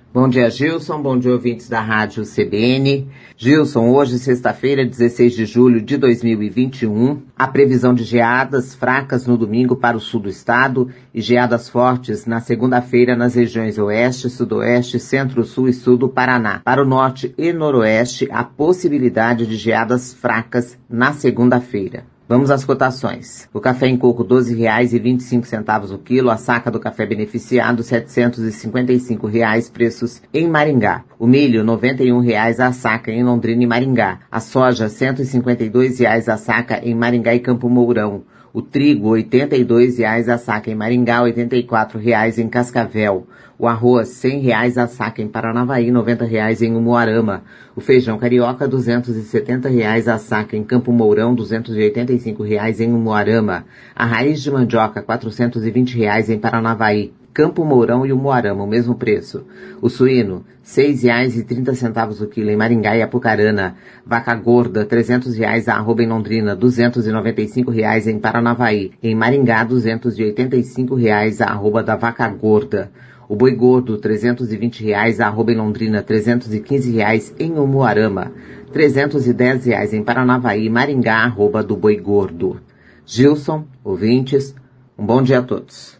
Bom dia, Gilson. Bom dia, ouvintes da Rádio CBN. Gilson, hoje, sexta-feira, 16 de julho de 2021, a previsão de geadas fracas no domingo para o sul do estado e geadas fortes na segunda-feira nas regiões oeste, sudoeste, centro-sul e sul do Paraná. Para o norte e noroeste, a possibilidade de geadas fracas na segunda-feira. Vamos às cotações. O café em coco, R$ 12,25 o quilo. A saca do café beneficiado, R$ 755, preços em Maringá. O milho, R$ 91 a saca em Londrina e Maringá. A soja, R$ 152 a saca em Maringá e Campo Mourão. O trigo, R$ 82 a saca em Maringá, R$ 84 em Cascavel. O arroz, R$ 100 a saca em Paranavaí, R$ 90 em Umuarama. O feijão carioca, R$ 270 a saca em Campo Mourão, R$ 285 em Umuarama. A raiz de mandioca, R$ 420 em Paranavaí. Campo Mourão e Umuarama, o mesmo preço. O suíno, R$ 6,30 o quilo em Maringá e Apucarana. Vaca gorda, R$ 300 a arroba em Londrina, R$ 295 em Paranavaí. Em Maringá, R$ 285 a arroba da vaca gorda. O boi gordo, R$ 320 a arroba em Londrina, R$ 315 em Umuarama. R$ 310 em Paranavaí, Maringá, arroba do boi gordo. Gilson, ouvintes, um bom dia a todos.